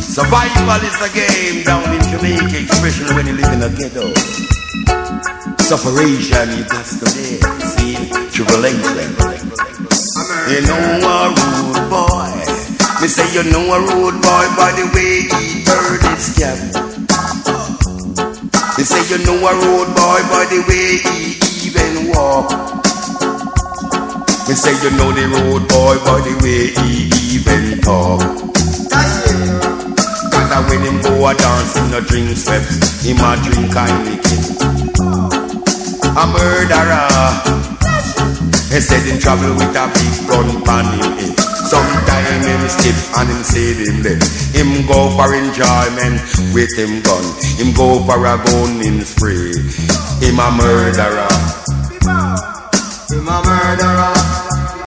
Survival is the game down in Jamaica, especially when you live in a ghetto. Sufferation you got to live, see, tribulation. You know a rude boy. Me say you know a rude boy by the way he bird his cap. Me say you know a rude boy by the way he even walk. Me say you know the rude boy by the way he even talk. Cause when him go a dance him no drink steps, him a drink Heineken. A murderer. He said him travel with a big gun pan him head. Sometime him skip and him say him dead. Him go for enjoyment with him gun. Him go for a gun in spray. Him a murderer. Him a murderer.